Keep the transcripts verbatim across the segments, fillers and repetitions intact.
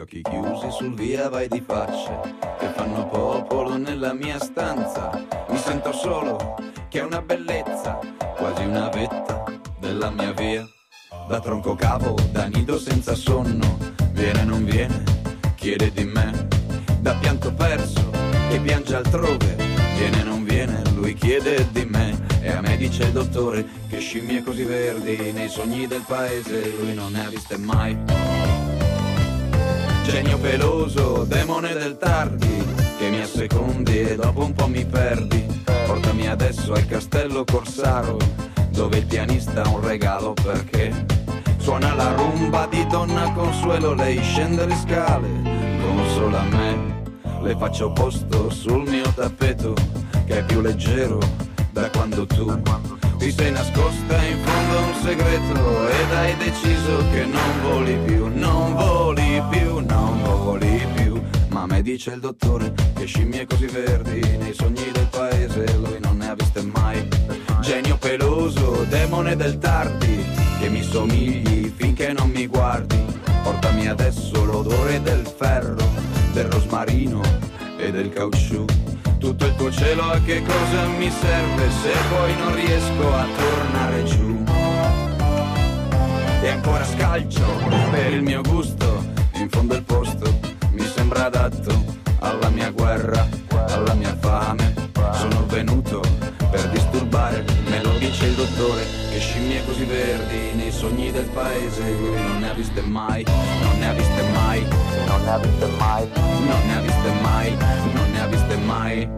occhi chiusi sul via vai di facce che fanno popolo nella mia stanza. Mi sento solo, che è una bellezza, quasi una vetta della mia via. Da tronco cavo, da nido senza sonno, viene non viene, chiede di me. Da pianto perso, che piange altrove, viene non viene, lui chiede di me. E a me dice il dottore che scimmie così verdi nei sogni del paese lui non ne ha viste mai. Genio peloso, demone del tardi, che mi assecondi e dopo un po' mi perdi. Portami adesso al castello Corsaro, dove il pianista ha un regalo perché suona la rumba di Donna Consuelo. Lei scende le scale, consola me, le faccio posto sul mio tappeto, che è più leggero da quando tu ti sei nascosta in fondo a un segreto ed hai deciso che non voli più, non voli più, non voli più. Ma me dice il dottore che scimmie così verdi nei sogni del paese lui non ne ha viste mai. Genio peloso, demone del tardi, che mi somigli finché non mi guardi. Portami adesso l'odore del ferro, del rosmarino e del caucciù. Tutto il tuo cielo a che cosa mi serve se poi non riesco a tornare giù. E ancora scalcio per il mio gusto, in fondo il posto mi sembra adatto alla mia guerra, alla mia fame. Sono venuto per disturbare, me lo dice il dottore, che scimmie così verdi nei sogni del paese lui non ne ha viste mai, non ne ha viste mai, non ne ha viste mai, non ne ha viste mai, non ne ha viste mai.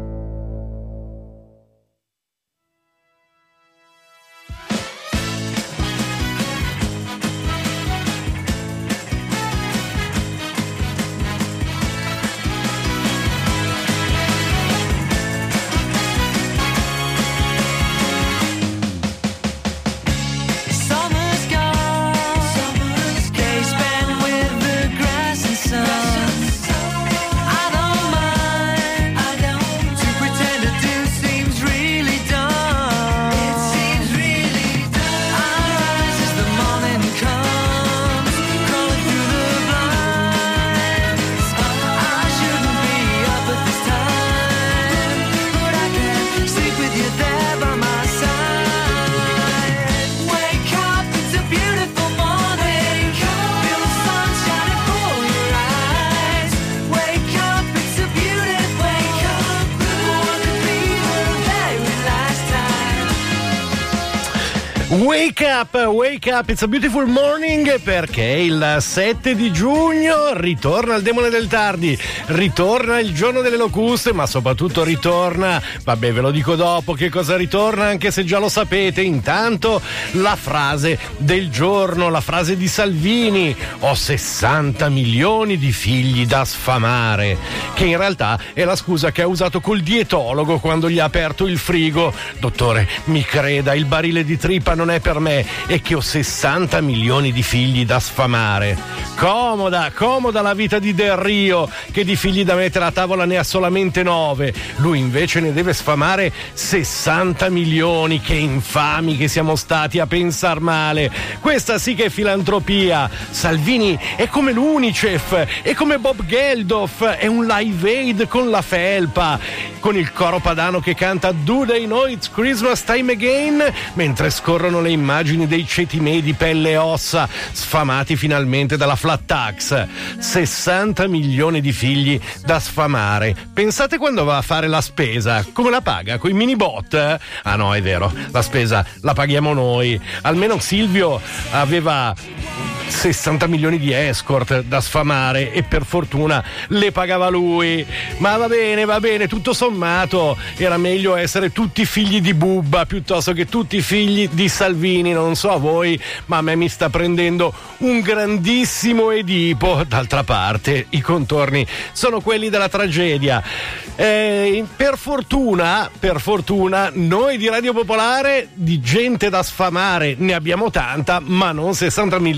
Wake up, wake up, it's a beautiful morning, perché il sette di giugno ritorna il demone del tardi, ritorna il giorno delle locuste, ma soprattutto ritorna, vabbè ve lo dico dopo che cosa ritorna, anche se già lo sapete. Intanto la frase del giorno, la frase di Salvini: ho sessanta milioni di figli da sfamare, che in realtà è la scusa che ha usato col dietologo quando gli ha aperto il frigo. Dottore, mi creda, il barile di trippa non è per me, è che ho sessanta milioni di figli da sfamare. Comoda, comoda la vita di Del Rio, che di figli da mettere a tavola ne ha solamente nove. Lui invece ne deve sfamare sessanta milioni. Che infami che siamo stati a pensar male. Questa sì che è filantropia. Salvini è come l'Unicef, è come Bob Geldof, è un Live Aid con la felpa, con il coro padano che canta Do They Know It's Christmas Time Again, mentre scorrono le immagini dei ceti medi, pelle e ossa, sfamati finalmente dalla flat tax. sessanta milioni di figli da sfamare. Pensate quando va a fare la spesa, come la paga? Coi mini bot? Ah no, è vero, la spesa la paghiamo noi. Almeno Silvio aveva sessanta milioni di escort da sfamare e per fortuna le pagava lui. Ma va bene, va bene, tutto sommato era meglio essere tutti figli di Bubba piuttosto che tutti figli di Salvini. Non so a voi, ma a me mi sta prendendo un grandissimo Edipo. D'altra parte i contorni sono quelli della tragedia. Eh, per fortuna, per fortuna noi di Radio Popolare di gente da sfamare ne abbiamo tanta, ma non sessanta milioni, eh,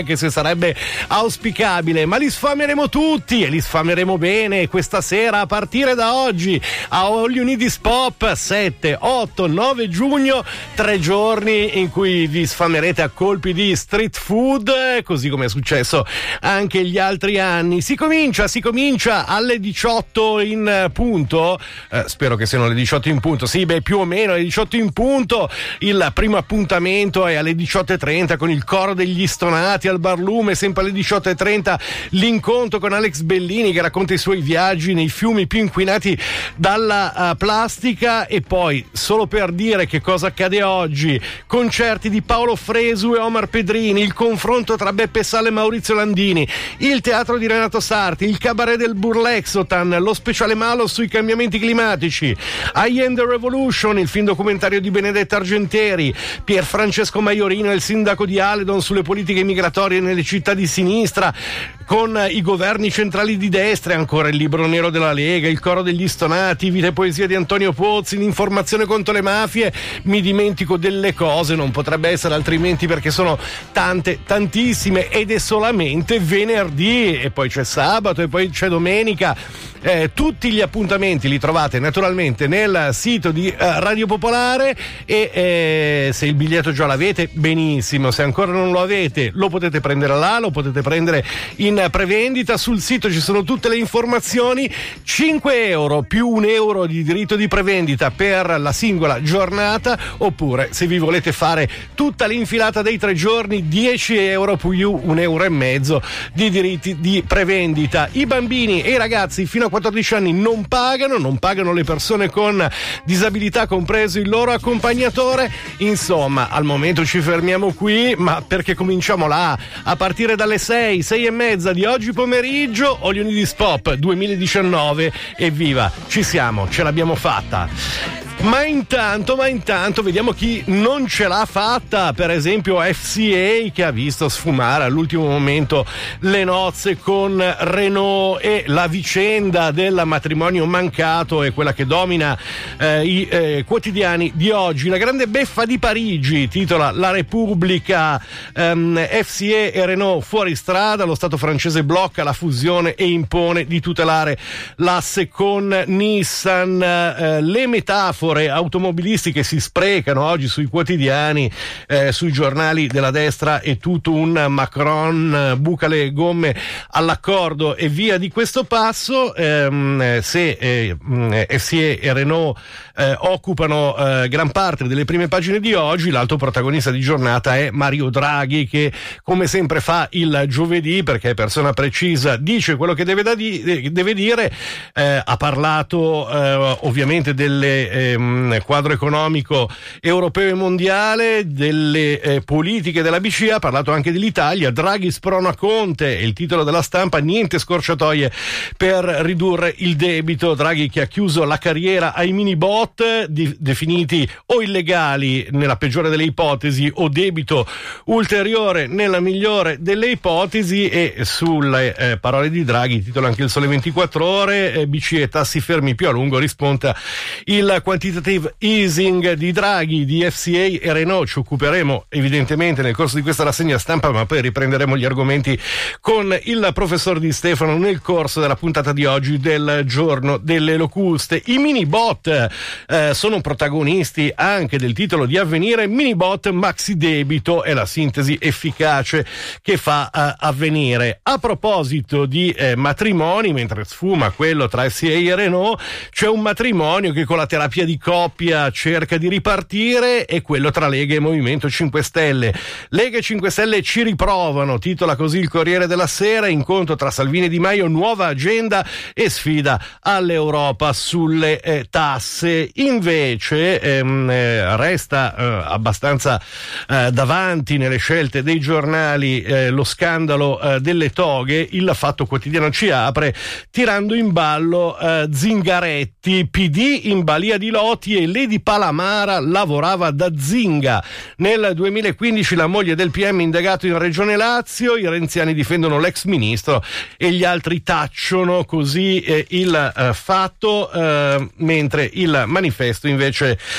anche se sarebbe auspicabile, ma li sfameremo tutti e li sfameremo bene questa sera a partire da oggi a All You Need Is Pop, sette, otto, nove giugno, tre giorni in cui vi sfamerete a colpi di street food, così come è successo anche gli altri anni. Si comincia, si comincia alle diciotto in punto, eh, spero che siano le diciotto in punto, sì, beh, più o meno alle diciotto in punto. Il primo appuntamento è alle diciotto e trenta con il coro degli Stonati al Barlume, sempre alle diciotto e trenta l'incontro con Alex Bellini che racconta i suoi viaggi nei fiumi più inquinati dalla uh, plastica. E poi, solo per dire che cosa accade oggi, concerti di Paolo Fresu e Omar Pedrini, il confronto tra Beppe Sala e Maurizio Landini, il teatro di Renato Sarti, il cabaret del Burlexotan, lo speciale Malo sui cambiamenti climatici, I Am the Revolution, il film documentario di Benedetta Argenteri, Pier Francesco Maiorino e il sindaco di Aledon sulle politiche migratorie nelle città di sinistra con i governi centrali di destra, e ancora il libro nero della Lega, il coro degli Stonati, Vita e poesia di Antonio Pozzi, l'informazione contro le mafie. Mi dimentico delle cose, non potrebbe essere altrimenti perché sono tante, tantissime, ed è solamente venerdì, e poi c'è sabato e poi c'è domenica. Eh, tutti gli appuntamenti li trovate naturalmente nel sito di eh, Radio Popolare, e eh, se il biglietto già l'avete, benissimo, se ancora non lo avete lo potete prendere là, lo potete prendere in prevendita. Sul sito ci sono tutte le informazioni. Cinque euro più un euro di diritto di prevendita per la singola giornata, oppure se vi volete fare tutta l'infilata dei tre giorni, dieci euro più un euro e mezzo di diritti di prevendita. I bambini e i ragazzi fino a quattordici anni non pagano, non pagano le persone con disabilità, compreso il loro accompagnatore. Insomma, al momento ci fermiamo qui, ma perché cominciamo là a partire dalle sei, sei e mezza di oggi pomeriggio, All You Need Is Pop duemiladiciannove. Evviva, ci siamo, ce l'abbiamo fatta. Ma intanto, ma intanto vediamo chi non ce l'ha fatta. Per esempio F C A, che ha visto sfumare all'ultimo momento le nozze con Renault, e la vicenda del matrimonio mancato è quella che domina eh, i eh, quotidiani di oggi. La grande beffa di Parigi, titola La Repubblica. ehm, F C A e Renault fuori strada, lo Stato francese blocca la fusione e impone di tutelare l'asse con Nissan. Eh, le metafore automobilistiche si sprecano oggi sui quotidiani, eh, sui giornali della destra. È tutto un Macron buca le gomme all'accordo e via di questo passo. Ehm, se eh, F C A e Renault eh, occupano eh, gran parte delle prime pagine di oggi, l'altro protagonista di giornata è Mario Draghi, che come sempre fa il giovedì, perché è persona precisa, dice quello che deve, da di- deve dire. Eh, ha parlato eh, ovviamente delle eh, quadro economico europeo e mondiale, delle eh, politiche della B C E, ha parlato anche dell'Italia. Draghi sprona Conte, è il titolo della Stampa, niente scorciatoie per ridurre il debito. Draghi che ha chiuso la carriera ai mini bot, di, definiti o illegali nella peggiore delle ipotesi o debito ulteriore nella migliore delle ipotesi. E sulle eh, parole di Draghi titola anche il Sole ventiquattro Ore, eh, B C E tassi fermi più a lungo, risponta il quantitative easing di Draghi, di F C A e Renault. Ci occuperemo evidentemente nel corso di questa rassegna stampa, ma poi riprenderemo gli argomenti con il professor Di Stefano nel corso della puntata di oggi del Giorno delle Locuste. I mini bot eh, sono protagonisti anche del titolo di Avvenire. Mini bot maxi debito è la sintesi efficace che fa eh, Avvenire. A proposito di eh, matrimoni, mentre sfuma quello tra F C A e Renault, c'è un matrimonio che con la terapia di coppia cerca di ripartire, e quello tra Lega e Movimento cinque Stelle. Lega e cinque Stelle ci riprovano, titola così il Corriere della Sera. Incontro tra Salvini e Di Maio, nuova agenda e sfida all'Europa sulle eh, tasse. Invece ehm, eh, resta eh, abbastanza eh, davanti nelle scelte dei giornali eh, lo scandalo eh, delle toghe. Il Fatto Quotidiano ci apre tirando in ballo eh, Zingaretti, P D in balia di Loti e Lady Palamara lavorava da zinga. Nel duemilaquindici la moglie del P M indagato in Regione Lazio, i renziani difendono l'ex ministro e gli altri tacciono, così eh, il eh, Fatto, eh, mentre il Manifesto invece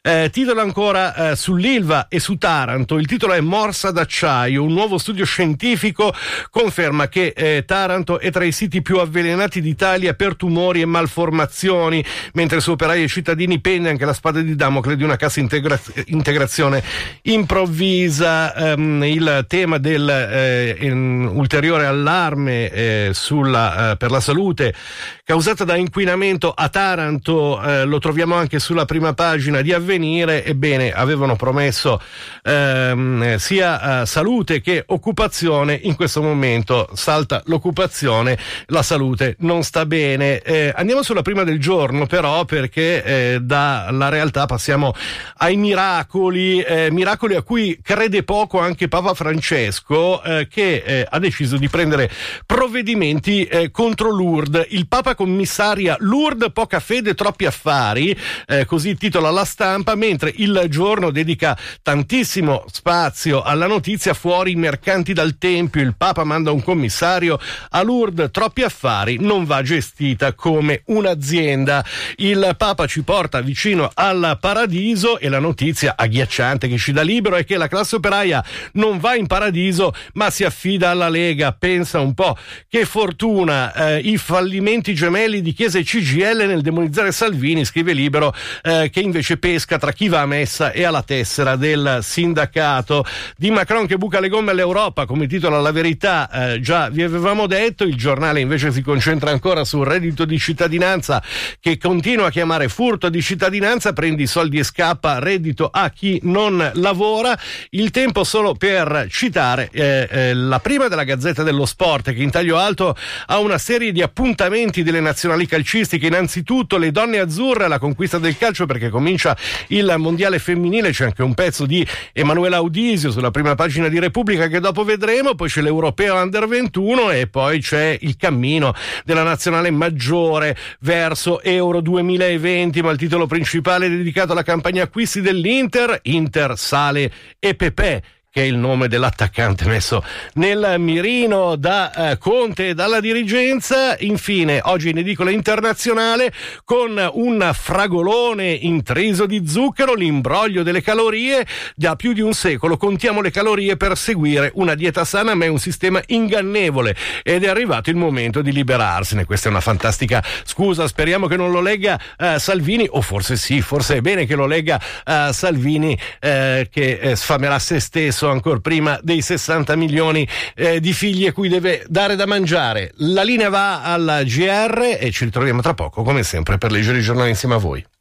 Eh, titolo ancora eh, sull'Ilva e su Taranto, il titolo è Morsa d'acciaio, un nuovo studio scientifico conferma che eh, Taranto è tra i siti più avvelenati d'Italia per tumori e malformazioni, mentre su operai e cittadini pende anche la spada di Damocle di una cassa integra- integrazione improvvisa. Um, il tema del eh, in, ulteriore allarme eh, sulla, eh, per la salute causata da inquinamento a Taranto eh, lo troviamo anche sulla prima pagina di Avvenire. Ebbene, avevano promesso ehm, sia eh, salute che occupazione, in questo momento salta l'occupazione, la salute non sta bene. Eh, andiamo sulla prima del giorno però, perché eh, dalla realtà passiamo ai miracoli, eh, miracoli a cui crede poco anche Papa Francesco, eh, che eh, ha deciso di prendere provvedimenti eh, contro Lourdes. Il Papa commissaria Lourdes, poca fede, troppi affari, eh, così titola La Stampa, mentre Il Giorno dedica tantissimo spazio alla notizia fuori i mercanti dal Tempio, il Papa manda un commissario a Lourdes, troppi affari, non va gestita come un'azienda. Il Papa ci porta vicino al paradiso e la notizia agghiacciante che ci dà Libero è che la classe operaia non va in paradiso ma si affida alla Lega. Pensa un po' che fortuna, eh, i fallimenti gemelli di Chiesa e C G I L nel demonizzare Salvini, scrive Libero, eh, che invece pesca tra chi va a messa e alla tessera del sindacato. Di Macron che buca le gomme all'Europa, come titola La Verità, eh, già vi avevamo detto. Il Giornale invece si concentra ancora sul reddito di cittadinanza, che continua a chiamare furto di cittadinanza, prendi i soldi e scappa, reddito a chi non lavora. Il Tempo, solo per citare eh, eh, la prima della Gazzetta dello Sport, che in taglio alto ha una serie di appuntamenti delle nazionali calcistiche. Innanzitutto le donne azzurre, la conquista del calcio, perché comincia il mondiale femminile, c'è anche un pezzo di Emanuela Audisio sulla prima pagina di Repubblica che dopo vedremo, poi c'è l'Europeo Under ventuno e poi c'è il cammino della nazionale maggiore verso Euro duemilaventi, ma il titolo principale è dedicato alla campagna acquisti dell'Inter. Inter, Sale e Pepe, che è il nome dell'attaccante messo nel mirino da eh, Conte e dalla dirigenza. Infine, oggi in edicola internazionale con un fragolone intriso di zucchero, l'imbroglio delle calorie. Da più di un secolo contiamo le calorie per seguire una dieta sana, ma è un sistema ingannevole ed è arrivato il momento di liberarsene. Questa è una fantastica scusa, speriamo che non lo legga eh, Salvini, o forse sì, forse è bene che lo legga eh, Salvini, eh, che eh, sfamerà se stesso ancora prima dei sessanta milioni eh, di figli a cui deve dare da mangiare. La linea va alla G R e ci ritroviamo tra poco, come sempre, per leggere i giornali insieme a voi.